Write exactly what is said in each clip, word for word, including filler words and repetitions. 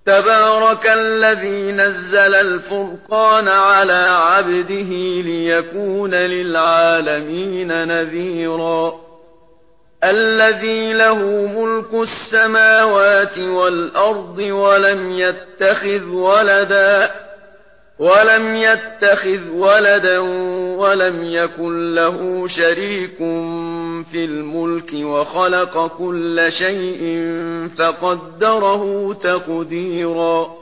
تبارك الذي نزل الفرقان على عبده ليكون للعالمين نذيرا الذي له ملك السماوات والأرض ولم يتخذ ولدا ولم يتخذ ولدا ولم يكن له شريك في الملك وخلق كل شيء فقدره تقديرا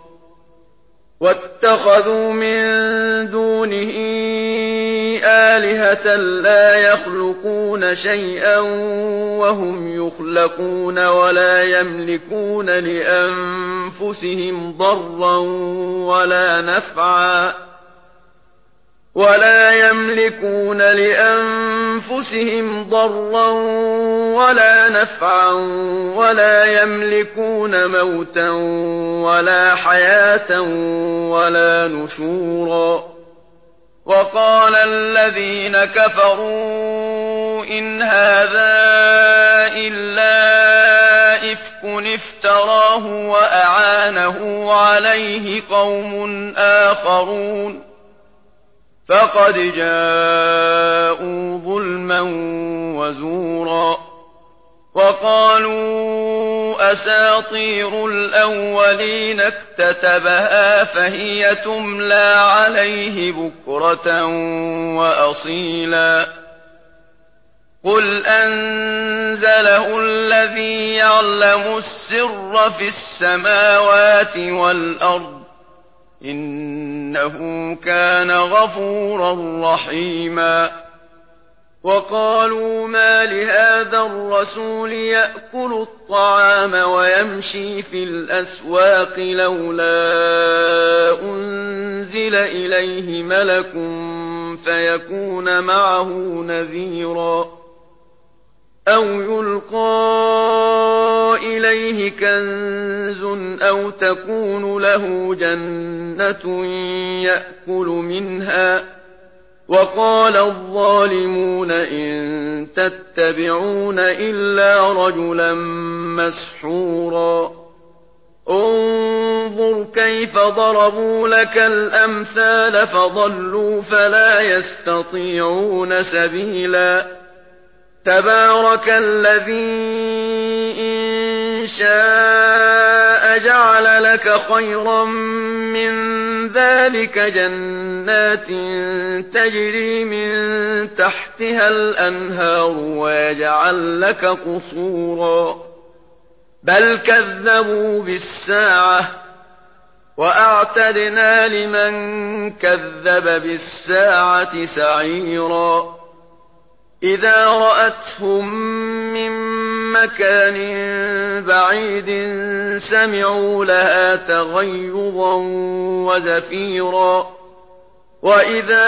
واتخذوا من دونه آلهة لا يخلقون شيئا وهم يخلقون ولا يملكون لأنفسهم ضرا ولا نفعا ولا يملكون لأنفسهم ضرا ولا نفعا ولا يملكون موتا ولا حياة ولا نشورا وقال الذين كفروا إن هذا إلا إفك افتراه وأعانه عليه قوم آخرون فقد جاءوا ظلما وزورا وقالوا أساطير الأولين اكتتبها فهي تملى عليه بكرة وأصيلا قل أنزله الذي يعلم السر في السماوات والأرض إنه كان غفورا رحيما وقالوا ما لهذا الرسول يأكل الطعام ويمشي في الأسواق لولا أنزل إليه ملك فيكون معه نذيرا أو يلقى إليه كنز أو تكون له جنة يأكل منها وقال الظالمون إن تتبعون إلا رجلا مسحورا انظر كيف ضربوا لك الأمثال فضلوا فلا يستطيعون سبيلا تبارك الذي إن شاء جعل لك خيرا من ذلك جنات تجري من تحتها الأنهار ويجعل لك قصورا بل كذبوا بالساعة وأعتدنا لمن كذب بالساعة سعيرا إذا رأتهم من مكان بعيد سمعوا لها تغيظا وزفيرا وإذا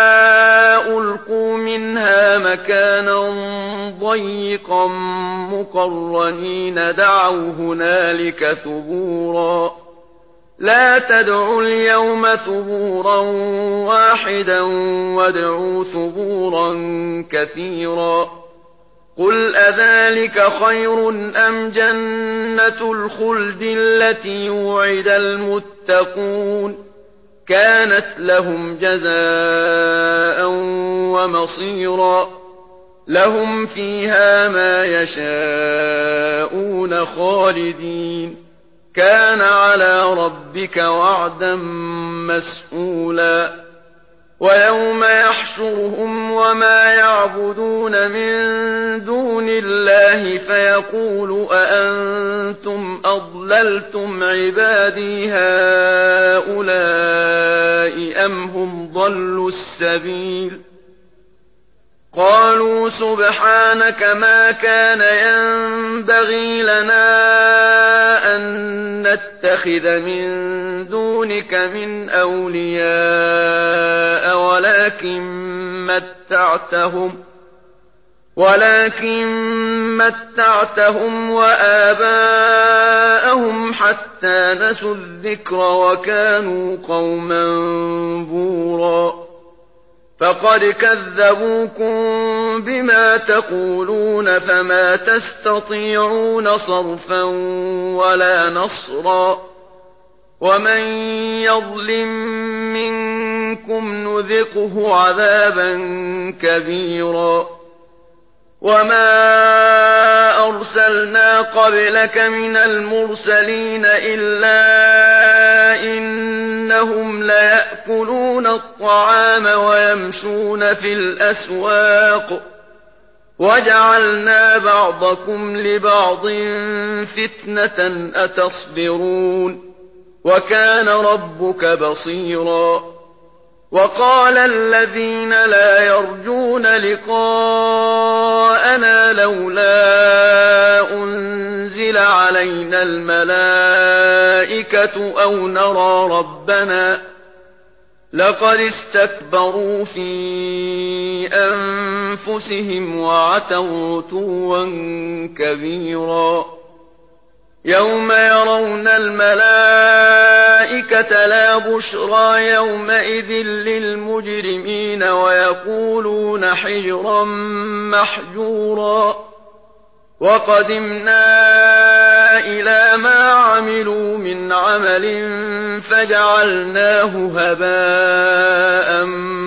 ألقوا منها مكانا ضيقا مقرنين دعوا هنالك ثبورا لا تدعوا اليوم ثبورا واحدا وادعوا ثبورا كثيرا قل أذلك خير أم جنة الخلد التي وعد المتقون كانت لهم جزاء ومصيرا لهم فيها ما يشاءون خالدين كان على ربك وعدا مسئولا ويوم يحشرهم وما يعبدون من دون الله فيقول أأنتم أضللتم عبادي هؤلاء أم هم ضلوا السبيل قالوا سبحانك ما كان ينبغي لنا أن نتخذ من دونك من أولياء ولكن متعتهم ولكن متعتهم وآباءهم حتى نسوا الذكر وكانوا قوما بورا فقد كذبوكم بما تقولون فما تستطيعون صرفا ولا نصرا ومن يظلم منكم نذقه عذابا كبيرا وما أرسلنا قبلك من المرسلين إلا إنهم ليأكلون الطعام ويمشون في الأسواق وجعلنا بعضكم لبعض فتنة أتصبرون وكان ربك بصيرا وقال الذين لا يرجون لقاءنا لولا أنزل علينا الملائكة أو نرى ربنا لقد استكبروا في أنفسهم وعتوا عتوا كبيرا يوم يرون الملائكة لا بشرى يومئذ للمجرمين ويقولون حجرا محجورا وقدمنا إلى ما عملوا من عمل فجعلناه هباء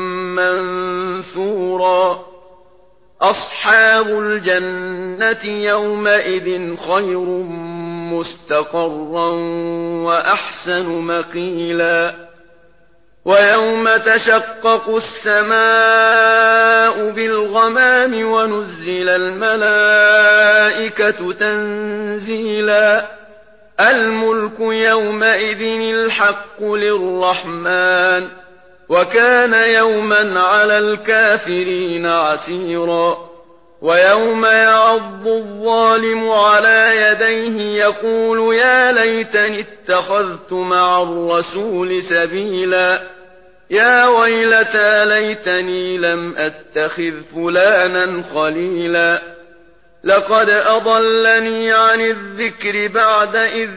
منثورا أصحاب الجنة يومئذ خير مستقرا وأحسن مقيلا ويوم تشقق السماء بالغمام ونزل الملائكة تنزيلا الملك يومئذ الحق للرحمن وكان يوما على الكافرين عسيرا ويوم يعض الظالم على يديه يقول يا ليتني اتخذت مع الرسول سبيلا يا ويلتى ليتني لم أتخذ فلانا خليلا لقد أضلني عن الذكر بعد إذ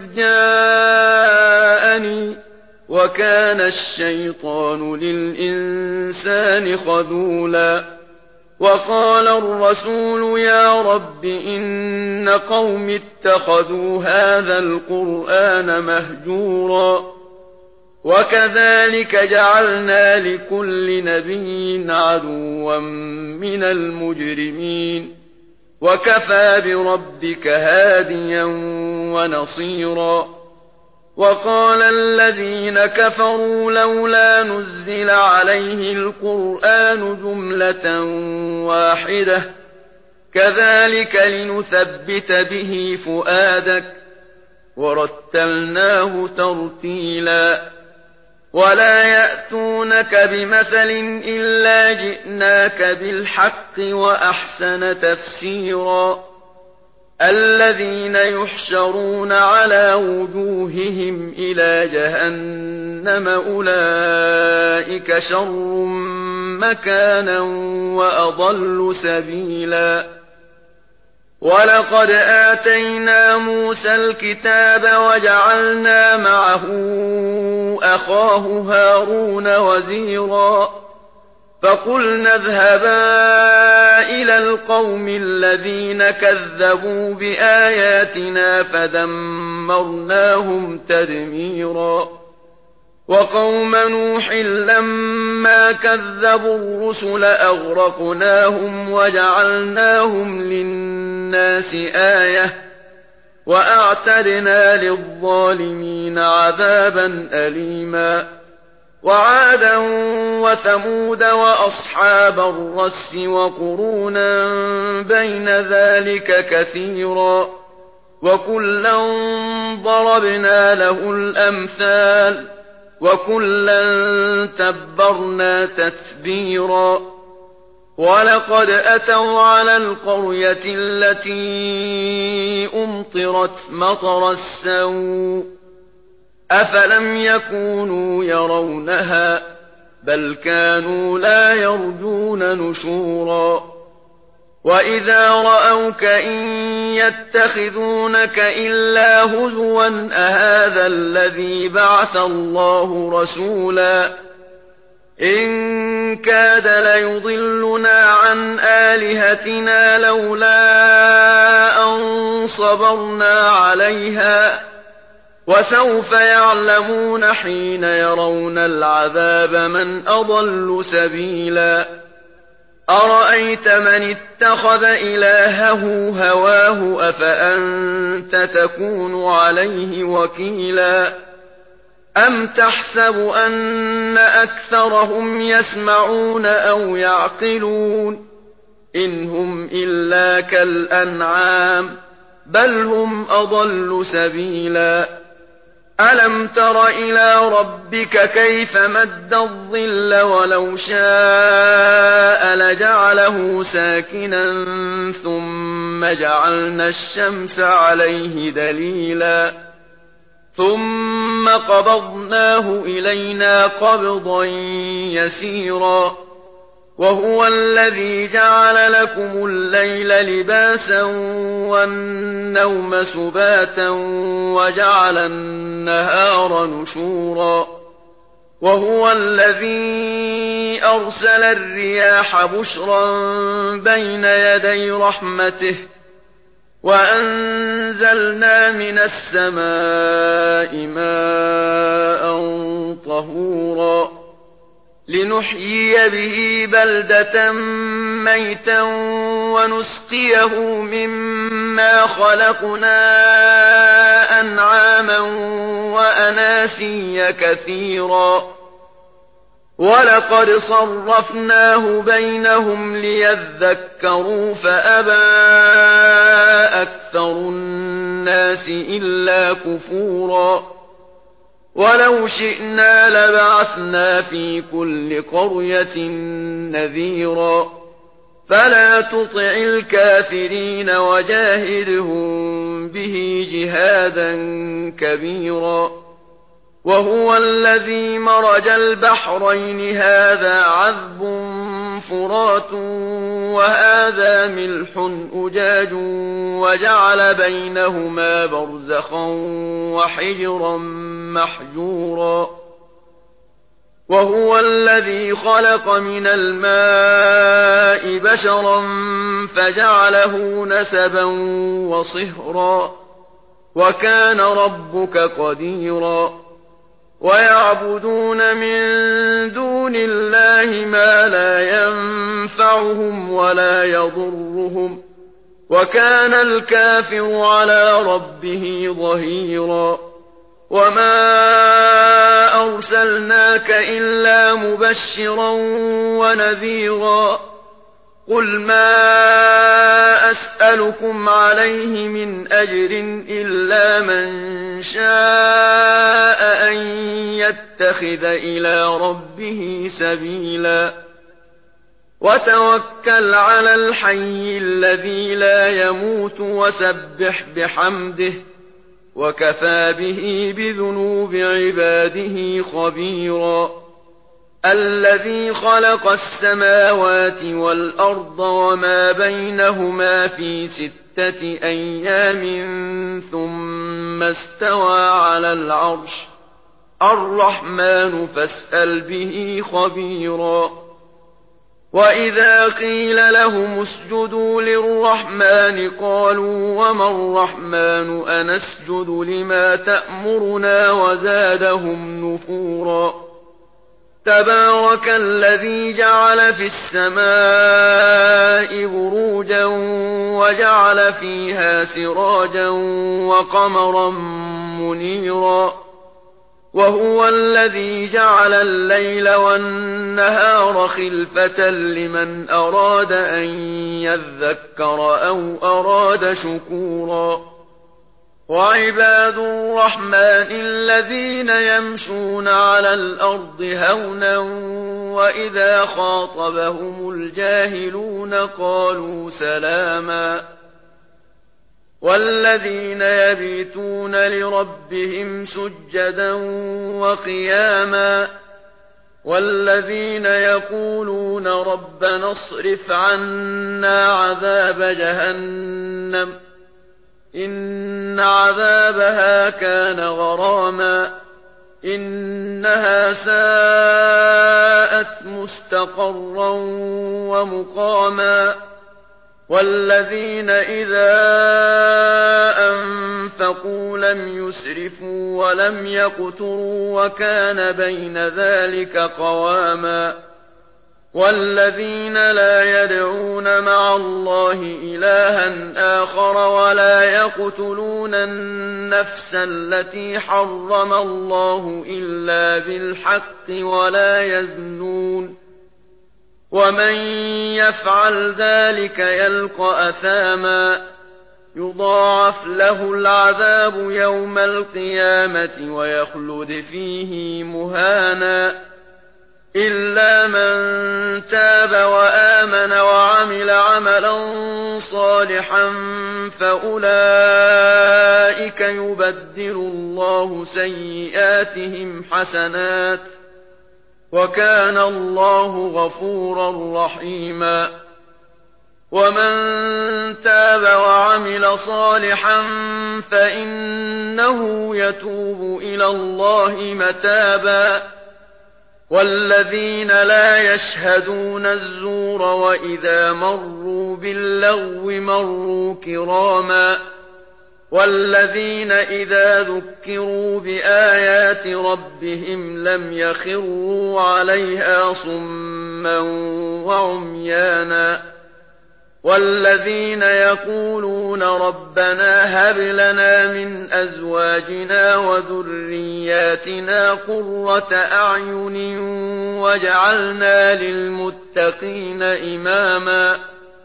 جاءني وكان الشيطان للإنسان خذولا وقال الرسول يا رب إن قوم اتخذوا هذا القرآن مهجورا وكذلك جعلنا لكل نبي عدوا من المجرمين وكفى بربك هاديا ونصيرا وقال الذين كفروا لولا نزل عليه القرآن جملة واحدة كذلك لنثبت به فؤادك ورتلناه ترتيلا ولا يأتونك بمثل إلا جئناك بالحق وأحسن تفسيرا الذين يحشرون على وجوههم إلى جهنم أولئك شر مكانا وأضل سبيلا ولقد آتينا موسى الكتاب وجعلنا معه أخاه هارون وزيرا فقلنا اذهبا إلى القوم الذين كذبوا بآياتنا فدمرناهم تدميرا وقوم نوح لما كذبوا الرسل أغرقناهم وجعلناهم للناس آية وأعتدنا للظالمين عذابا أليما وعادا وثمود وأصحاب الرس وقرونا بين ذلك كثيرا وكلا ضربنا له الأمثال وكلا تبرنا تتبيرا ولقد أتوا على القرية التي أمطرت مطر السوء أفلم يكونوا يرونها بل كانوا لا يرجون نشورا وإذا رأوك إن يتخذونك إلا هزوا أهذا الذي بعث الله رسولا إن كاد ليضلنا عن آلهتنا لولا أن صبرنا عليها وسوف يعلمون حين يرون العذاب من أضل سبيلا أرأيت من اتخذ إلهه هواه أفأنت تكون عليه وكيلا أم تحسب أن أكثرهم يسمعون أو يعقلون إن هم إلا كالأنعام بل هم أضل سبيلا ألم تر إلى ربك كيف مد الظل ولو شاء لجعله ساكنا ثم جعلنا الشمس عليه دليلا ثم قبضناه إلينا قبضا يسيرا وهو الذي جعل لكم الليل لباسا والنوم سباتا وجعل النهار نشورا وهو الذي أرسل الرياح بشرا بين يدي رحمته وأنزلنا من السماء ماء طهورا لنحيي به بلدة ميتا ونسقيه مما خلقنا أنعاما وأناسيا كثيرا ولقد صرفناه بينهم ليذكروا فأبى أكثر الناس إلا كفورا ولو شئنا لبعثنا في كل قرية نذيرا فلا تطع الكافرين وجاهدهم به جهادا كبيرا وهو الذي مرج البحرين هذا عذب فرات وهذا ملح أجاج وجعل بينهما برزخا وحجرا محجورا وهو الذي خلق من الماء بشرا فجعله نسبا وصهرا وكان ربك قديرا ويعبدون من دون الله ما لا ينفعهم ولا يضرهم وكان الكافر على ربه ظهيرا وما أرسلناك إلا مبشرا ونذيرا قل ما أسألكم عليه من أجر إلا من شاء أن يتخذ إلى ربه سبيلا وتوكل على الحي الذي لا يموت وسبح بحمده وكفى به بذنوب عباده خبيرا الذي خلق السماوات والأرض وما بينهما في ستة أيام ثم استوى على العرش الرحمن فاسأل به خبيرا وإذا قيل لهم اسجدوا للرحمن قالوا وما الرحمن أنسجد لما تأمرنا وزادهم نفورا تبارك الذي جعل في السماء بروجا وجعل فيها سراجا وقمرا منيرا وهو الذي جعل الليل والنهار خلفة لمن أراد أن يذكر أو أراد شكورا وعباد الرحمن الذين يمشون على الأرض هونا وإذا خاطبهم الجاهلون قالوا سلاما والذين يبيتون لربهم سجدا وقياما والذين يقولون ربنا اصرف عنا عذاب جهنم إن عذابها كان غراما إنها ساءت مستقرا ومقاما وَالَّذِينَ إِذَا أَنفَقُوا لَمْ يُسْرِفُوا وَلَمْ يَقْتُرُوا وَكَانَ بَيْنَ ذَٰلِكَ قَوَامًا وَالَّذِينَ لَا يَدْعُونَ مَعَ اللَّهِ إِلَٰهًا آخَرَ وَلَا يَقْتُلُونَ النَّفْسَ الَّتِي حَرَّمَ اللَّهُ إِلَّا بِالْحَقِّ وَلَا يَزْنُونَ وَمَن يَفْعَلْ ذَٰلِكَ يَلْقَ أَثَامًا يُضَاعَفْ لَهُ الْعَذَابُ يَوْمَ الْقِيَامَةِ وَيَخْلُدْ فِيهِ مُهَانًا إِلَّا مَن تَابَ وَآمَنَ وَعَمِلَ عَمَلًا صَالِحًا فَأُولَٰئِكَ يُبَدِّلُ اللَّهُ سَيِّئَاتِهِمْ حَسَنَاتٍ ۗ وَكَانَ اللَّهُ غَفُورًا رَّحِيمًا وَمَن تَابَ وَعَمِلَ صَالِحًا فَإِنَّهُ يَتُوبُ إِلَى اللَّهِ مَتَابًا وَالَّذِينَ لَا يَشْهَدُونَ الزُّورَ وَإِذَا مَرُّوا بِاللَّغْوِ مَرُّوا كِرَامًا وَالَّذِينَ إِذَا ذُكِّرُوا بِآيَاتِ رَبِّهِمْ لَمْ يَخِرُّوا عَلَيْهَا صُمًّا وَعُمْيَانًا وَالَّذِينَ يَقُولُونَ رَبَّنَا هَبْ لَنَا مِنْ أَزْوَاجِنَا وَذُرِّيَّاتِنَا قُرَّةَ أَعْيُنٍ وَاجْعَلْنَا لِلْمُتَّقِينَ إِمَامًا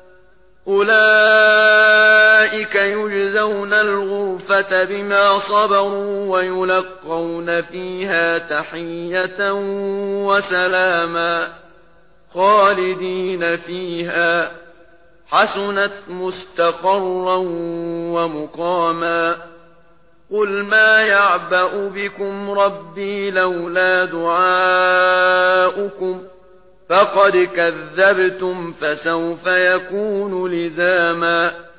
أُولَٰئِكَ يُجْزَوْنَ الْغُرْفَةَ بِمَا صَبَرُوا وَيُلَقَّوْنَ فِيهَا تَحِيَّةً وَسَلَامًا خَالِدِينَ فِيهَا حَسُنَتْ مُسْتَقَرًّا وَمُقَامًا قُلْ مَا يَعْبَأُ بِكُمْ رَبِّي لَوْلَا دُعَاؤُكُمْ فَقَدْ كَذَّبْتُمْ فَسَوْفَ يَكُونُ لِزَامًا